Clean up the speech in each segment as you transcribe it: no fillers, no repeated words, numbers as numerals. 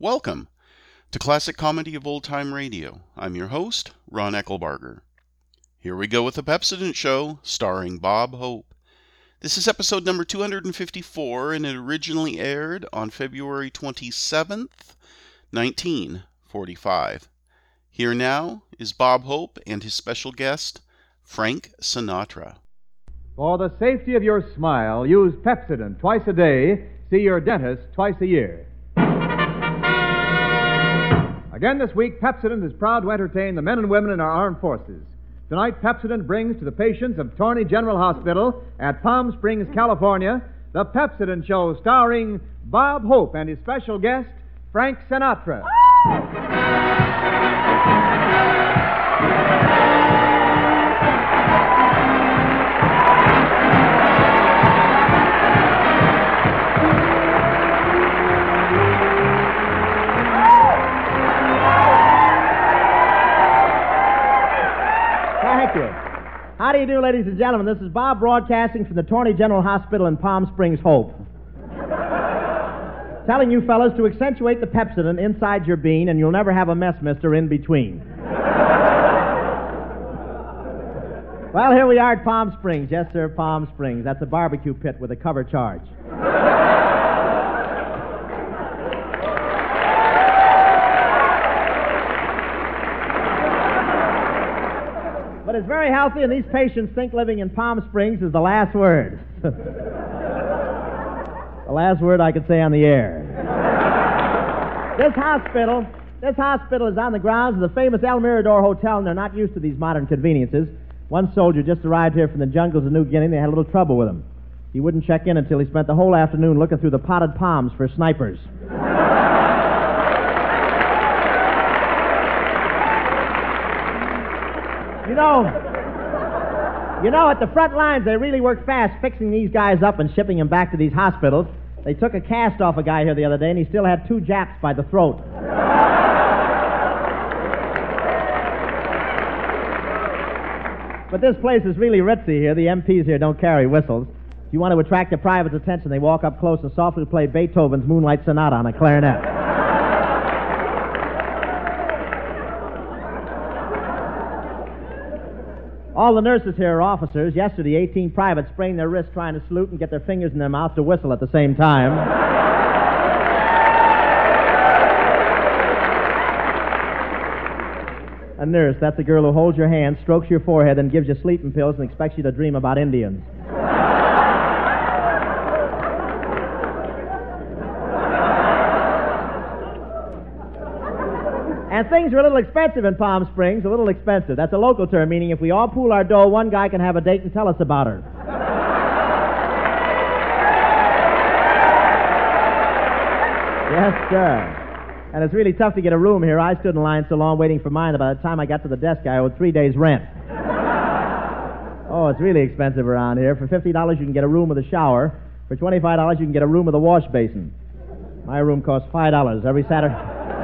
Welcome to Classic Comedy of Old Time Radio. I'm your host, Ron Eckelbarger. Here we go with the Pepsodent Show, starring Bob Hope. This is episode number 254, and it originally aired on February 27th, 1945. Here now is Bob Hope and his special guest, Frank Sinatra. For the safety of your smile, use Pepsodent twice a day. See your dentist twice a year. Again this week, Pepsodent is proud to entertain the men and women in our armed forces. Tonight, Pepsodent brings to the patients of Torney General Hospital at Palm Springs, California, the Pepsodent Show starring Bob Hope and his special guest, Frank Sinatra. How do you do, ladies and gentlemen? This is Bob broadcasting from the Torney General Hospital in Palm Springs, Hope. Telling you fellas to accentuate the Pepsodent inside your bean, and you'll never have a mess mister in between. Well, here we are at Palm Springs. Yes, sir, Palm Springs. That's a barbecue pit with a cover charge. But it's very healthy, and these patients think living in Palm Springs is the last word. The last word I could say on the air. This hospital is on the grounds of the famous El Mirador Hotel, and they're not used to these modern conveniences. One soldier just arrived here from the jungles of New Guinea, and they had a little trouble with him. He wouldn't check in until he spent the whole afternoon looking through the potted palms for snipers. You know, at the front lines, they really work fast fixing these guys up and shipping them back to these hospitals. They took a cast off a guy here the other day, and he still had 2 Japs by the throat. But this place is really ritzy here. The MPs here don't carry whistles. If you want to attract the private's attention, they walk up close and softly play Beethoven's Moonlight Sonata on a clarinet. All the nurses here are officers. Yesterday, 18 privates sprained their wrists trying to salute and get their fingers in their mouth to whistle at the same time. A nurse, that's a girl who holds your hand, strokes your forehead, and gives you sleeping pills and expects you to dream about Indians. And things are a little expensive in Palm Springs, a little expensive. That's a local term, meaning if we all pool our dough, one guy can have a date and tell us about her. Yes, sir. And it's really tough to get a room here. I stood in line so long waiting for mine that by the time I got to the desk, I owed 3 days' rent. Oh, it's really expensive around here. For $50, you can get a room with a shower. For $25, you can get a room with a wash basin. My room costs $5 every Saturday.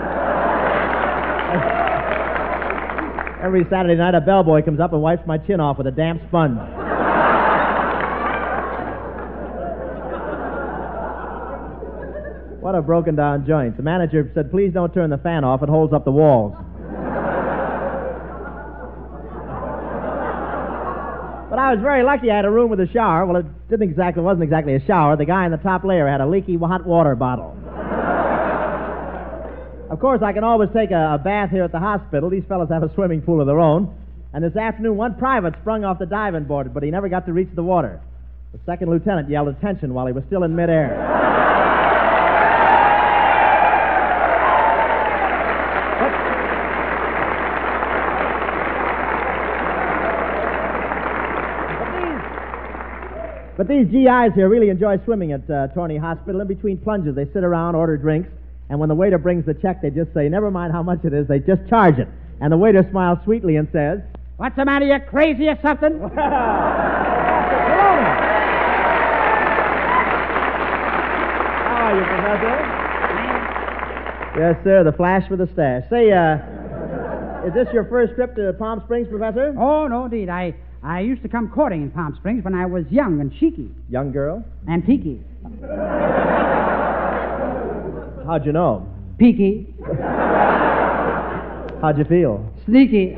Every Saturday night, a bellboy comes up and wipes my chin off with a damp sponge. What a broken-down joint. The manager said, please don't turn the fan off. It holds up the walls. But I was very lucky I had a room with a shower. Well, it wasn't exactly a shower. The guy in the top layer had a leaky hot water bottle. Of course, I can always take a bath here at the hospital. These fellas have a swimming pool of their own. And this afternoon, one private sprung off the diving board, but he never got to reach the water. The second lieutenant yelled attention while he was still in midair. But these GIs here really enjoy swimming at Torney Hospital. In between plunges, they sit around, order drinks. And when the waiter brings the check, they just say, never mind how much it is, they just charge it. And the waiter smiles sweetly and says, what's the matter, you crazy or something? How are you, Professor? Yes, sir, the flash with the stash. Say, is this your first trip to Palm Springs, Professor? Oh, no, indeed. I used to come courting in Palm Springs when I was young and cheeky. Young girl? And peaky. How'd you know? Peaky. How'd you feel? Sneaky.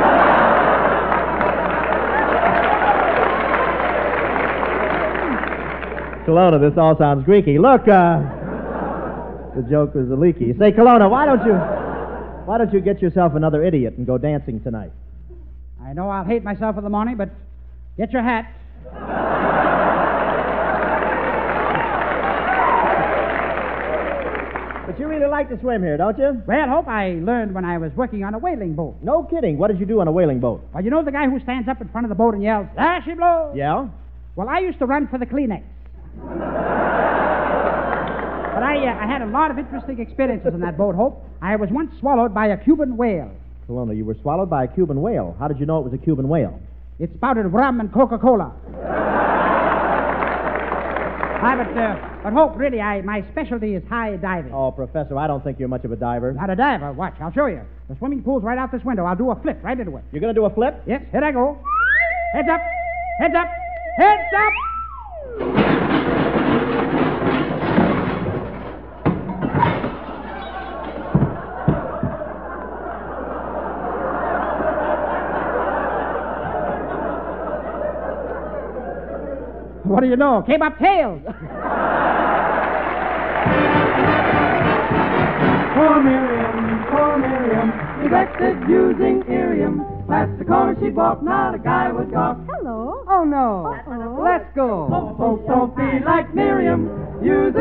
Kelowna, this all sounds Greeky. Look, the joke was a leaky. Say, Kelowna, why don't you get yourself another idiot and go dancing tonight? I know I'll hate myself in the morning, but get your hat. But you really like to swim here, don't you? Well, Hope, I learned when I was working on a whaling boat. No kidding. What did you do on a whaling boat? Well, you know the guy who stands up in front of the boat and yells, "There she blows"? Yeah? Well, I used to run for the Kleenex. But I had a lot of interesting experiences on that boat, Hope. I was once swallowed by a Cuban whale. Kelowna, you were swallowed by a Cuban whale. How did you know it was a Cuban whale? It spouted rum and Coca-Cola. But Hope, really, my specialty is high diving. Oh, Professor, I don't think you're much of a diver. Not a diver. Watch, I'll show you. The swimming pool's right out this window. I'll do a flip right into it. You're going to do a flip? Yes, here I go. Heads up, heads up, heads up! What do you know? Came up tails. Poor Miriam, neglected using Irium. Past the corner she'd walk, not a guy would gawk. Hello. Oh no, let's go. Folks don't be like Miriam, use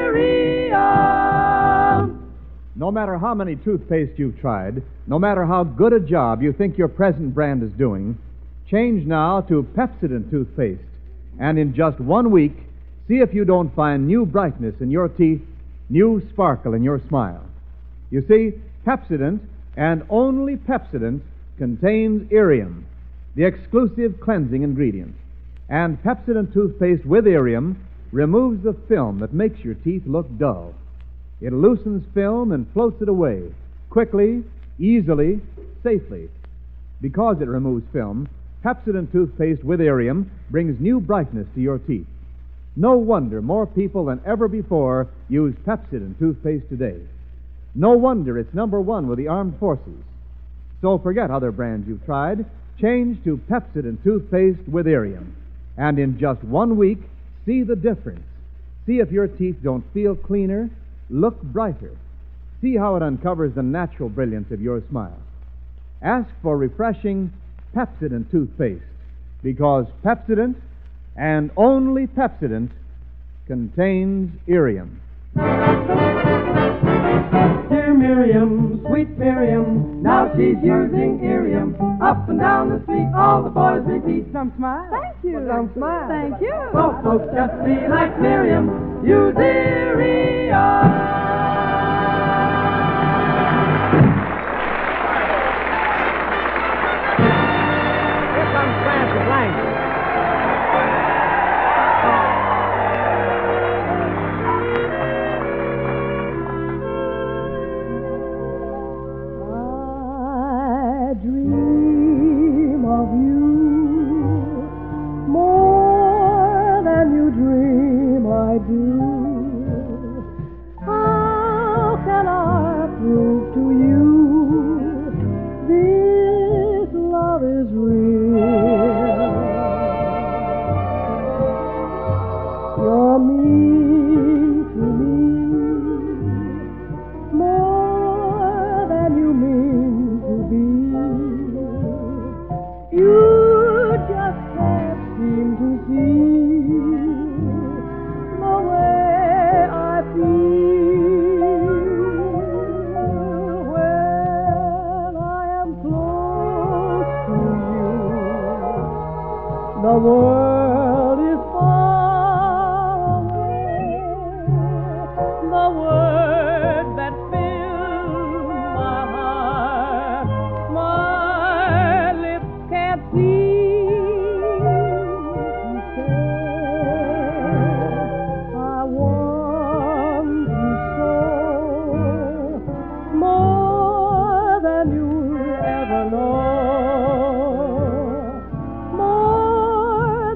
Irium. No matter how many toothpaste you've tried, no matter how good a job you think your present brand is doing, change now to Pepsodent toothpaste. And in just 1 week, see if you don't find new brightness in your teeth, new sparkle in your smile. You see, Pepsodent, and only Pepsodent, contains Irium, the exclusive cleansing ingredient. And Pepsodent toothpaste with Irium removes the film that makes your teeth look dull. It loosens film and floats it away, quickly, easily, safely. Because it removes film, Pepsodent toothpaste with Irium brings new brightness to your teeth. No wonder more people than ever before use Pepsodent toothpaste today. No wonder it's number one with the armed forces. So forget other brands you've tried. Change to Pepsodent toothpaste with Irium. And in just 1 week, see the difference. See if your teeth don't feel cleaner, look brighter. See how it uncovers the natural brilliance of your smile. Ask for refreshing Pepsodent toothpaste, because Pepsodent, and only Pepsodent, contains Irium. Dear Miriam, sweet Miriam, now she's using Irium. Up and down the street, all the boys repeat, "Some smile." Thank you. Well, some smile. Thank you. So folks just be like Miriam, use Irium. I dream of you more than you dream I do. How can I prove to you this love is real? You're mean to me more than you mean to be. You just can't seem to see the way I feel when I am close to you. The world is far away. The words that fill my heart, my lips can't seem to say. I want you so, more than you'll ever know, more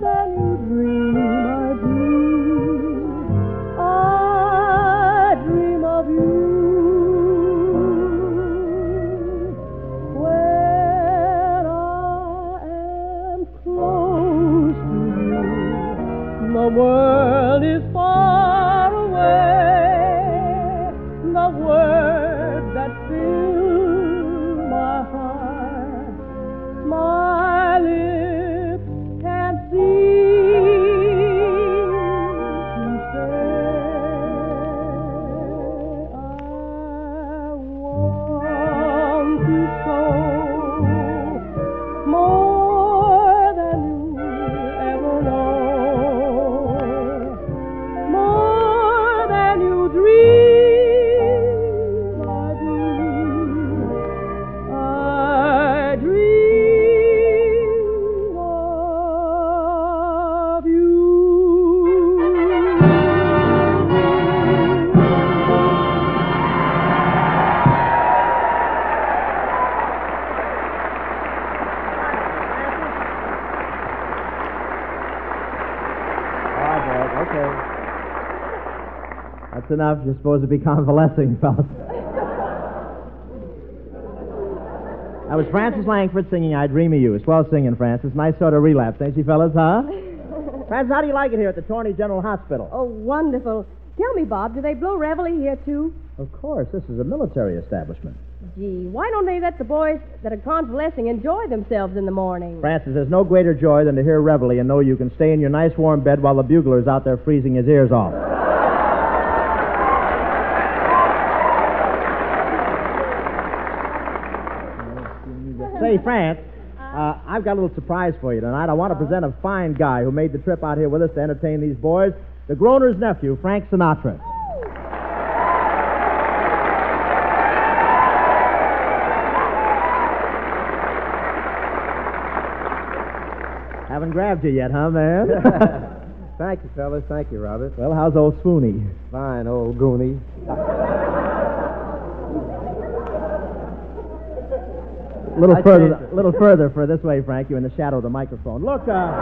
enough. You're supposed to be convalescing, fellas. That was Frances Langford singing I Dream of You. Swell singing, Frances. Nice sort of relapse, ain't she, fellas, huh? Frances, how do you like it here at the Torney General Hospital? Oh, wonderful. Tell me, Bob, do they blow reveille here, too? Of course. This is a military establishment. Gee, why don't they let the boys that are convalescing enjoy themselves in the morning? Frances, there's no greater joy than to hear reveille and know you can stay in your nice warm bed while the bugler's out there freezing his ears off. Say, France, I've got a little surprise for you tonight. I want to present a fine guy who made the trip out here with us to entertain these boys, the Groner's nephew, Frank Sinatra. Haven't grabbed you yet, huh, man? Thank you, fellas. Thank you, Robert. Well, how's old Swoony? Fine, old Goonie. A little further for this way, Frank. You're in the shadow of the microphone. Look,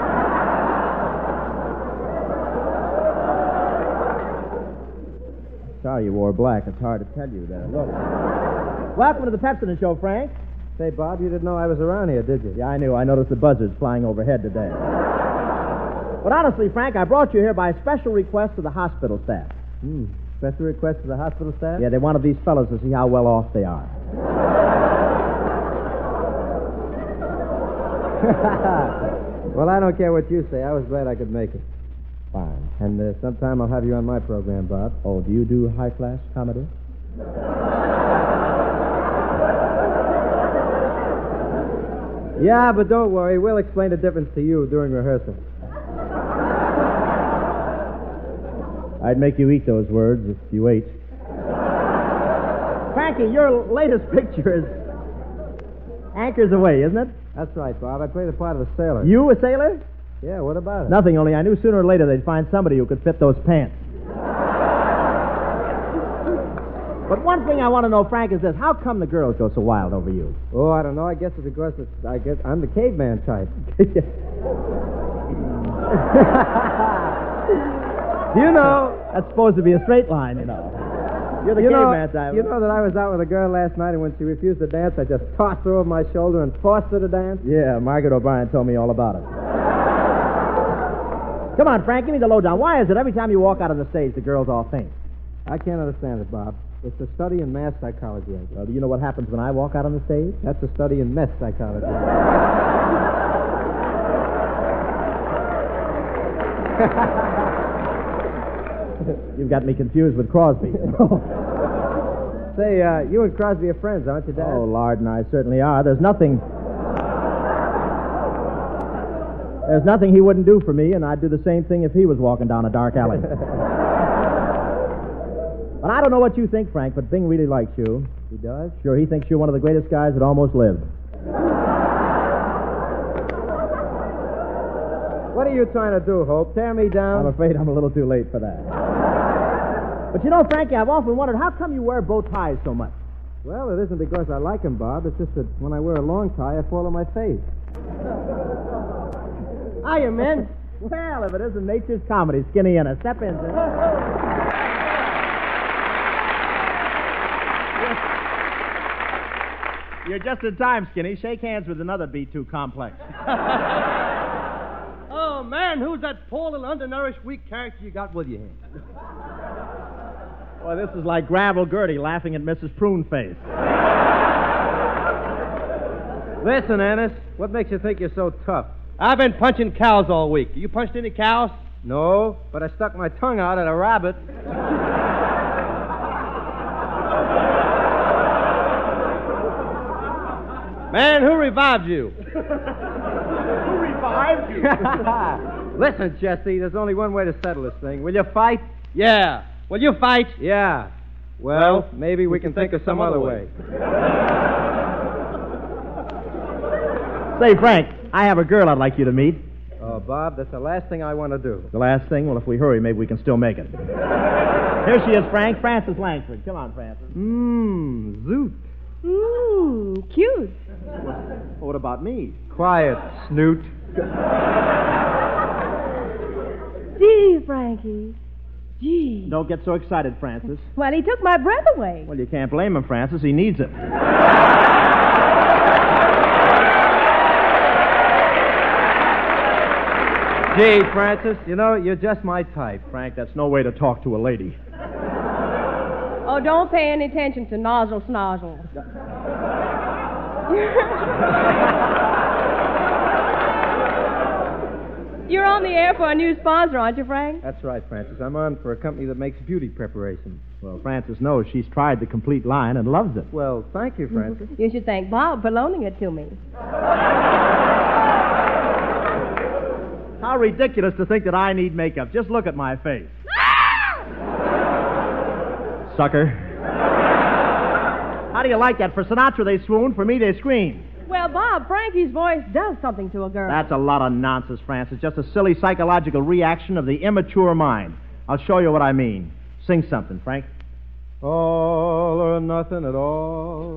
Sorry you wore black. It's hard to tell you there. Look. Welcome to the Pepsodent Show, Frank. Say, Bob, you didn't know I was around here, did you? Yeah, I knew. I noticed the buzzards flying overhead today. But honestly, Frank, I brought you here by special request of the hospital staff. Special request to the hospital staff? Yeah, they wanted these fellows to see how well off they are. Well, I don't care what you say. I was glad I could make it. Fine. And sometime I'll have you on my program, Bob. Oh, do you do high-class comedy? Yeah, but don't worry. We'll explain the difference to you during rehearsal. I'd make you eat those words if you ate. Frankie, your latest picture is Anchors Away, isn't it? That's right, Bob. I play the part of a sailor. You a sailor? Yeah, what about it? Nothing, only I knew sooner or later they'd find somebody who could fit those pants. But one thing I want to know, Frank, is this. How come the girls go so wild over you? Oh, I don't know. I guess it's because I'm the caveman type. Do you know? That's supposed to be a straight line, you know. You're the caveman type. You know that I was out with a girl last night, and when she refused to dance, I just tossed her over my shoulder and forced her to dance? Yeah, Margaret O'Brien told me all about it. Come on, Frank, give me the lowdown. Why is it every time you walk out on the stage, the girls all faint? I can't understand it, Bob. It's a study in mass psychology, I guess. Well, do you know what happens when I walk out on the stage? That's a study in mess psychology. You've got me confused with Crosby. Say, you and Crosby are friends, aren't you, Dad? Oh, Lard and I certainly are. There's nothing he wouldn't do for me, and I'd do the same thing if he was walking down a dark alley. But I don't know what you think, Frank, but Bing really likes you. He does? Sure, he thinks you're one of the greatest guys that almost lived. What are you trying to do, Hope? Tear me down? I'm afraid I'm a little too late for that. But you know, Frankie, I've often wondered, how come you wear bow ties so much? Well, it isn't because I like them, Bob. It's just that when I wear a long tie, I fall on my face. Hiya, men. Well, if it isn't nature's comedy, Skinny Ennis. Step in, sir. You're just in time, Skinny. Shake hands with another B2 complex. Oh, man, who's that poor little undernourished, weak character you got with you here? Boy, this is like Gravel Gertie laughing at Mrs. Pruneface. Listen, Ennis, what makes you think you're so tough? I've been punching cows all week. You punched any cows? No, but I stuck my tongue out at a rabbit. Man, who revived you? Who revived you? Listen, Jesse, there's only one way to settle this thing. Will you fight? Yeah. Will you fight? Yeah. Well, maybe we can think of some other way. Say, Frank, I have a girl I'd like you to meet. Oh, Bob, that's the last thing I want to do. The last thing? Well, if we hurry, maybe we can still make it. Here she is, Frank. Frances Langford. Come on, Frances. Zoot. Cute. Well, what about me? Quiet, snoot. Gee, Frankie. Gee. Don't get so excited, Francis. Well, he took my breath away. Well, you can't blame him, Francis. He needs it. Gee, Francis, you know, you're just my type. Frank, that's no way to talk to a lady. Oh, don't pay any attention to nozzle snozzle. You're on the air for a new sponsor, aren't you, Frank? That's right, Francis. I'm on for a company that makes beauty preparations. Well, Francis knows she's tried the complete line and loves it. Well, thank you, Francis. You should thank Bob for loaning it to me. How ridiculous to think that I need makeup. Just look at my face. Sucker. How do you like that? For Sinatra, they swoon. For me, they scream. Well, Bob, Frankie's voice does something to a girl. That's a lot of nonsense, Francis. Just a silly psychological reaction of the immature mind. I'll show you what I mean. Sing something, Frank. All or nothing at all.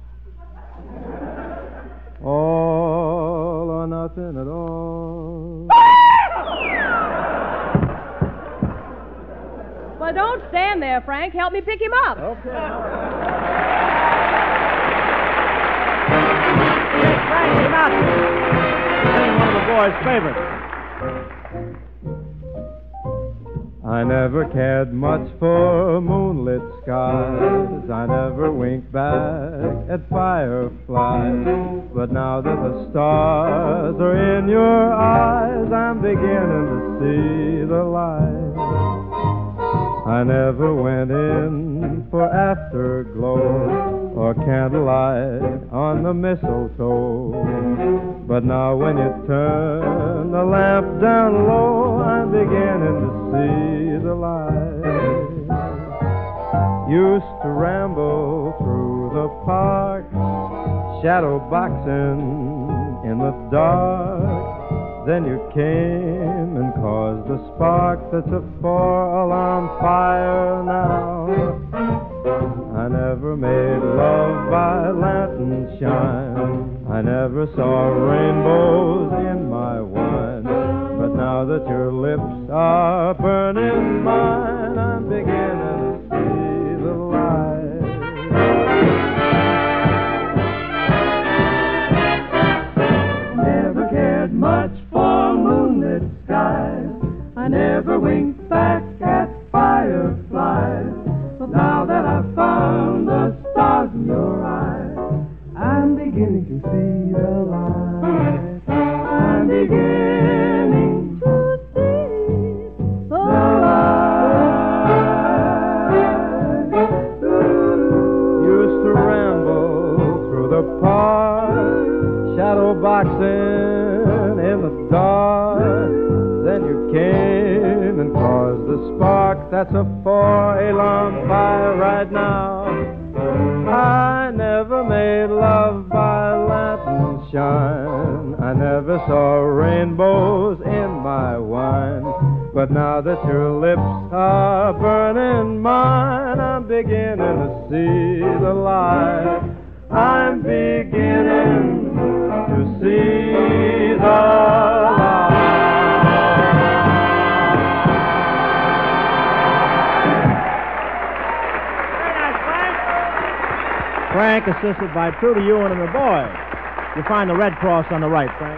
All or nothing at all. Well, don't stand there, Frank. Help me pick him up. Okay. Frank Sinatra. Sing one of the boys' favorites. I never cared much for moonlit skies. I never winked back at fireflies. But now that the stars are in your eyes, I'm beginning to see the light. I never went in for afterglow or candlelight on the mistletoe. But now when you turn the lamp down low, I'm beginning to see the light. Used to ramble through the park, shadow boxing in the dark. Then you came and caused a spark that's a 4-alarm fire now. I never made love by lantern shine. I never saw rainbows in my wine. But now that your lips are burning mine, I'm beginning to see the light. Never cared much for moonlit skies. I never winked back at fireflies. But now that I've found the stars in your eyes, I'm beginning to see the light. I'm beginning to see the light. Used to ramble through the park, shadow boxing in the dark. Then you came and caused the spark that's a 4-alarm fire right now. I never made love by lantern shine. I never saw rainbows in my wine. But now that your lips are burning mine, I'm beginning to see the light. I'm beginning to see the light. Frank, assisted by Trudy Ewan and the boys. You find the Red Cross on the right, Frank.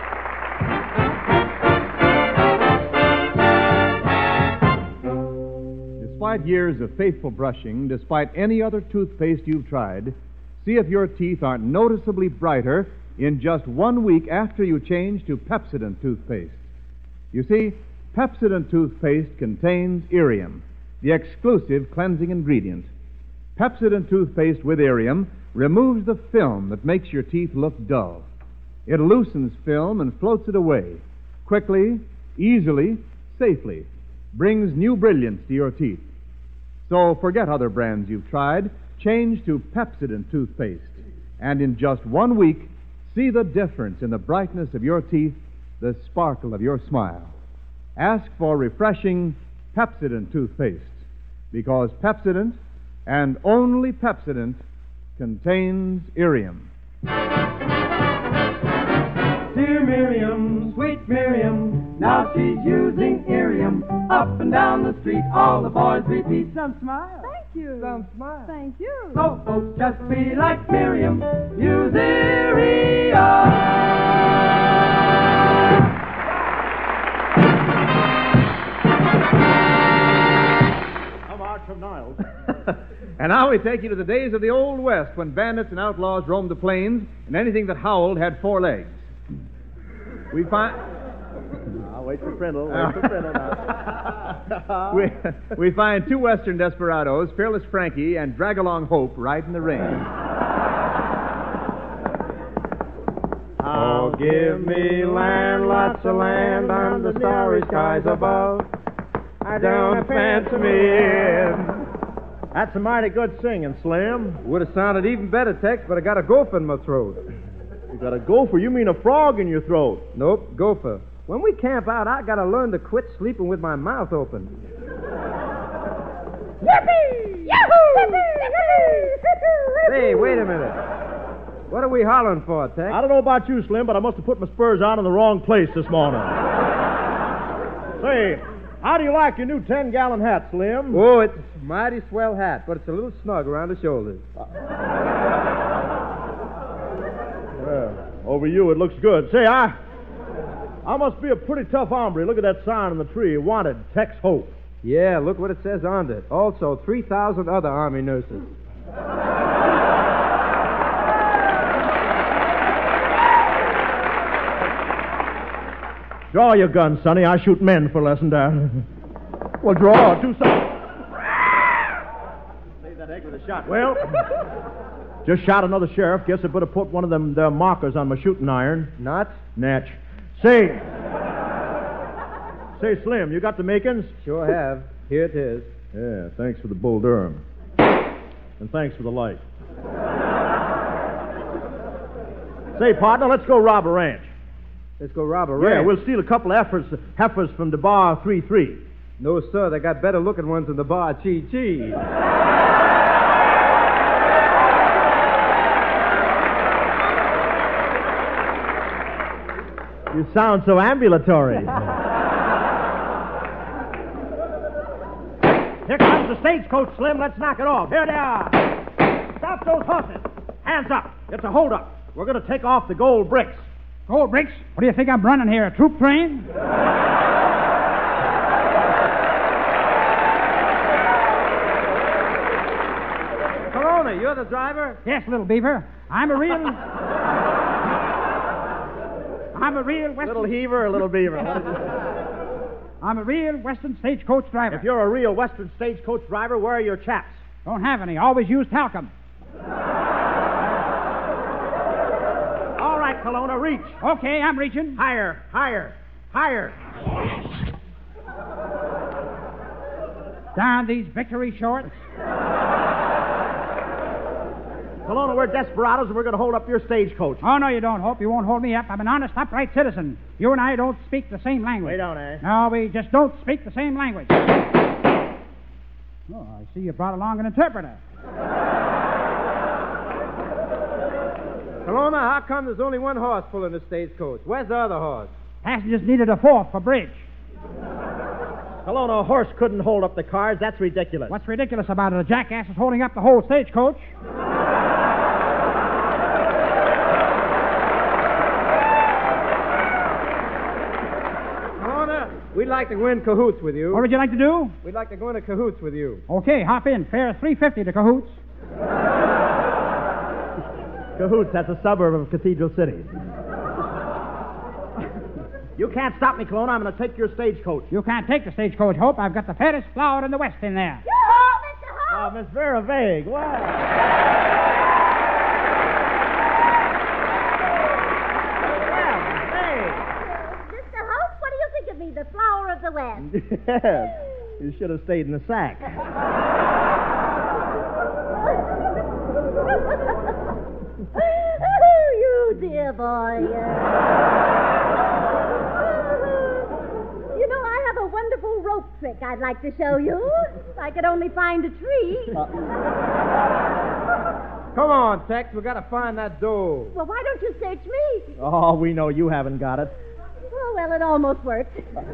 Despite years of faithful brushing, despite any other toothpaste you've tried, see if your teeth aren't noticeably brighter in just 1 week after you change to Pepsodent toothpaste. You see, Pepsodent toothpaste contains Irium, the exclusive cleansing ingredient. Pepsodent toothpaste with Irium removes the film that makes your teeth look dull. It loosens film and floats it away. Quickly, easily, safely. Brings new brilliance to your teeth. So forget other brands you've tried. Change to Pepsodent toothpaste. And in just 1 week, see the difference in the brightness of your teeth, the sparkle of your smile. Ask for refreshing Pepsodent toothpaste. Because Pepsodent, and only Pepsodent, contains Irium. Dear Miriam, sweet Miriam, Now she's using Irium. Up and down the street, all the boys repeat. Some smile. Thank you. Some smile. Thank you. So folks just be like Miriam. Use Irium. And now we take you to the days of the Old West, when bandits and outlaws roamed the plains, and anything that howled had 4 legs. We find... I'll wait for Prindle. Wait for Prindle now. we find 2 Western desperados, Fearless Frankie and Drag-Along Hope, right in the ring. Oh, give me land, lots of land under the starry skies above. I don't fancy me. That's a mighty good singing, Slim. Would have sounded even better, Tex, but I got a gopher in my throat. You got a gopher? You mean a frog in your throat? Nope, gopher. When we camp out, I got to learn to quit sleeping with my mouth open. Yippee! Yahoo! Hey, wait a minute. What are we hollering for, Tex? I don't know about you, Slim, but I must have put my spurs on in the wrong place this morning. Say, how do you like your new 10-gallon hat, Slim? Oh, it's a mighty swell hat, but it's a little snug around the shoulders. Over you, it looks good. Say, I must be a pretty tough hombre. Look at that sign on the tree. Wanted, Tex Hope. Yeah, look what it says on it. Also, 3,000 other Army nurses. Draw your gun, Sonny. I shoot men for lesson down. Well, draw. Do something. Save that egg with a shot. Well, just shot another sheriff. Guess I better put one of them markers on my shooting iron. Not? Natch. Say, Slim, you got the makings? Sure have. Here it is. Yeah, thanks for the Bull Durham. And thanks for the light. Say, partner, let's go rob a ranch. Let's go rob a ranch. Yeah, we'll steal a couple of heifers from the bar 3-3. No, sir, they got better looking ones than the bar Chi-Chi. You sound so ambulatory. Here comes the stagecoach, Slim. Let's knock it off. Here they are. Stop those horses. Hands up. It's a holdup. We're going to take off the gold bricks. Gold bricks? What do you think I'm running here, a troop train? Corona, you're the driver? Yes, little beaver. I'm a real Western... Little heaver or little beaver? I'm a real Western stagecoach driver. If you're a real Western stagecoach driver, where are your chaps? Don't have any. Always use talcum. All right, Kelowna, reach. Okay, I'm reaching. Higher, higher, higher. Darn these victory shorts. Kelowna, we're desperados and we're going to hold up your stagecoach. Oh, no, you don't, Hope. You won't hold me up. I'm an honest, upright citizen. You and I don't speak the same language. We don't, eh? No, we just don't speak the same language. Oh, I see you brought along an interpreter. Kelowna, how come there's only one horse pulling the stagecoach? Where's the other horse? Passengers needed a fourth for bridge. Kelowna, a horse couldn't hold up the cars. That's ridiculous. What's ridiculous about it? A jackass is holding up the whole stagecoach. We'd like to go in cahoots with you. What would you like to do? We'd like to go into cahoots with you. Okay, hop in. Fare $3.50 to Cahoots. Cahoots, that's a suburb of Cathedral City. You can't stop me, Kelowna. I'm going to take your stagecoach. You can't take the stagecoach, Hope. I've got the fattest flower in the West in there. Yoo-hoo, Mr. Hope! Oh, Miss Vera Vague. Wow. The flower of the West. Yes. You should have stayed in the sack. You dear boy. You know, I have a wonderful rope trick I'd like to show you. If I could only find a tree. Come on, Tex. We got to find that doe. Well, why don't you search me? Oh, we know you haven't got it. Oh, well, it almost worked.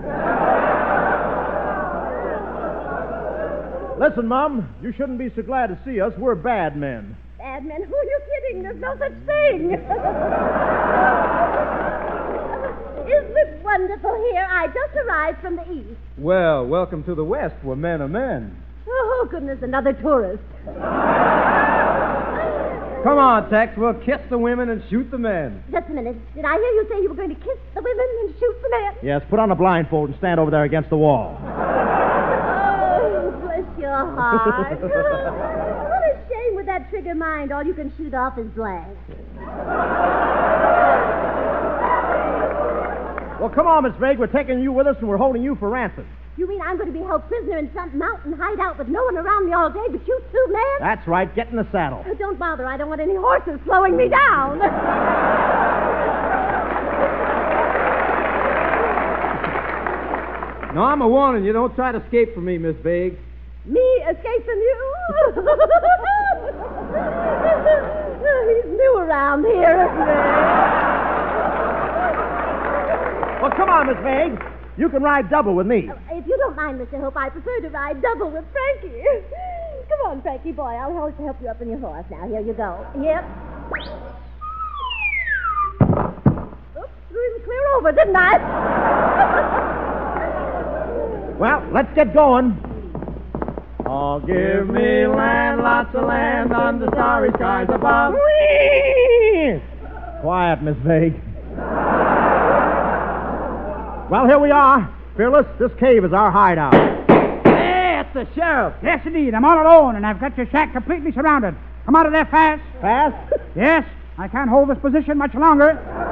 Listen, Mom, you shouldn't be so glad to see us. We're bad men. Bad men? Who are you kidding? There's no such thing. Isn't it wonderful here? I just arrived from the east. Well, welcome to the West, where men are men. Oh, goodness, another tourist. Come on, Tex. We'll kiss the women and shoot the men. Just a minute. Did I hear you say you were going to kiss the women and shoot the men? Yes, put on a blindfold and stand over there against the wall. Oh, bless your heart. What a shame with that trigger mind. All you can shoot off is glass. Well, come on, Miss Vague. We're taking you with us and we're holding you for ransom. You mean I'm going to be held prisoner in some mountain hideout with no one around me all day but you two men? That's right. Get in the saddle. Oh, don't bother. I don't want any horses slowing me down. No, I'm a warning you. Don't try to escape from me, Miss Vague. Me escape from you? He's new around here, isn't he? Well, come on, Miss Vague. You can ride double with me. If you don't mind, Mr. Hope, I prefer to ride double with Frankie. Come on, Frankie boy. I'll help you up on your horse now. Here you go. Yep. Oops, threw him clear over, didn't I? Well, let's get going. Oh, give me land, lots of land under starry skies above. Whee! Quiet, Miss Vague. Well, here we are. Fearless, this cave is our hideout. Hey, it's the sheriff. Yes, indeed. I'm all alone, and I've got your shack completely surrounded. Come out of there fast. Fast? Yes. I can't hold this position much longer.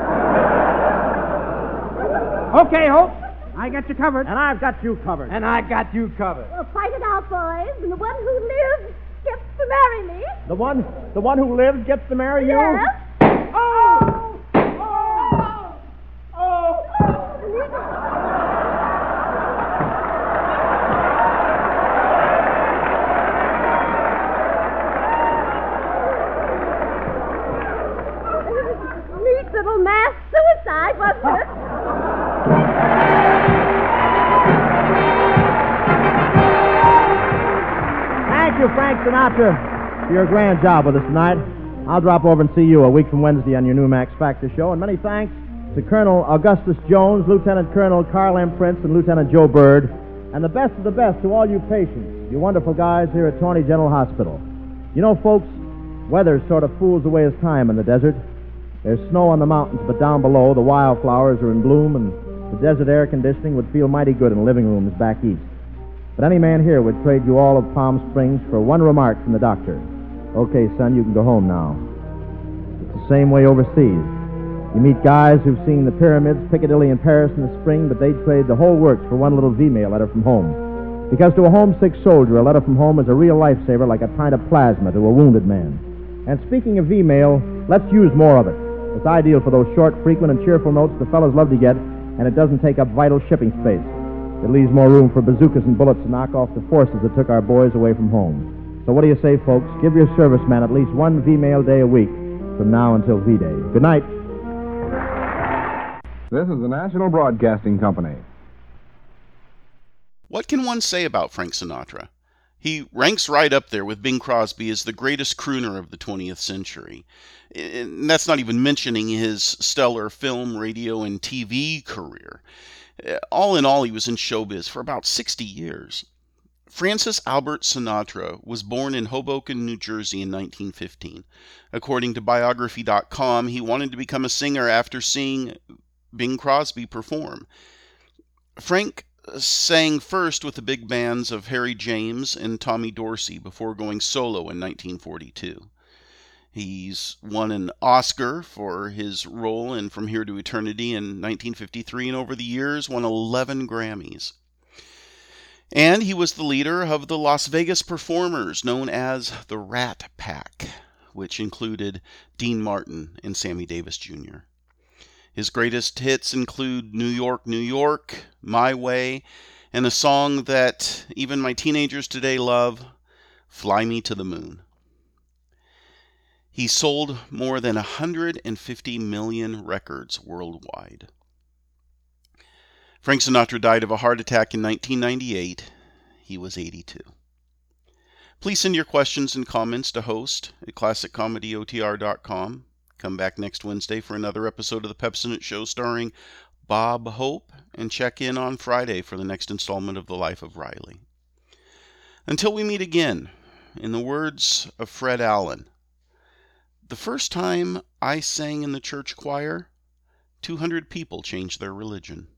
Okay, Hope. I got you covered. And I've got you covered. And I got you covered. Well, fight it out, boys. And the one who lives gets to marry me. The one who lives gets to marry you? Yes. Oh! Neat little mass suicide, wasn't it? Thank you, Frank Sinatra, for your grand job with us tonight. I'll drop over and see you a week from Wednesday on your new Max Factor show. And many thanks to Colonel Augustus Jones, Lieutenant Colonel Carl M. Prince, and Lieutenant Joe Bird. And the best of the best to all you patients, you wonderful guys here at Tawny General Hospital. You know, folks, weather sort of fools away his time in the desert. There's snow on the mountains, but down below, the wildflowers are in bloom, and the desert air conditioning would feel mighty good in living rooms back east. But any man here would trade you all of Palm Springs for one remark from the doctor. Okay, son, you can go home now. It's the same way overseas. You meet guys who've seen the pyramids, Piccadilly, and Paris in the spring, but they'd trade the whole works for one little V-mail letter from home. Because to a homesick soldier, a letter from home is a real lifesaver, like a pint of plasma to a wounded man. And speaking of V-mail, let's use more of it. It's ideal for those short, frequent, and cheerful notes the fellows love to get, and it doesn't take up vital shipping space. It leaves more room for bazookas and bullets to knock off the forces that took our boys away from home. So what do you say, folks? Give your serviceman at least one V-mail day a week from now until V-Day. Good night. This is the National Broadcasting Company. What can one say about Frank Sinatra? He ranks right up there with Bing Crosby as the greatest crooner of the 20th century. And that's not even mentioning his stellar film, radio, and TV career. All in all, he was in showbiz for about 60 years. Francis Albert Sinatra was born in Hoboken, New Jersey in 1915. According to Biography.com, he wanted to become a singer after seeing Bing Crosby perform. Frank sang first with the big bands of Harry James and Tommy Dorsey before going solo in 1942. He's won an Oscar for his role in From Here to Eternity in 1953, and over the years won 11 Grammys. And he was the leader of the Las Vegas Performers, known as the Rat Pack, which included Dean Martin and Sammy Davis Jr. His greatest hits include New York, New York, My Way, and a song that even my teenagers today love, Fly Me to the Moon. He sold more than 150 million records worldwide. Frank Sinatra died of a heart attack in 1998. He was 82. Please send your questions and comments to host@classiccomedyotr.com. Come back next Wednesday for another episode of The Pepsodent Show starring Bob Hope, and check in on Friday for the next installment of The Life of Riley. Until we meet again, in the words of Fred Allen, the first time I sang in the church choir, 200 people changed their religion.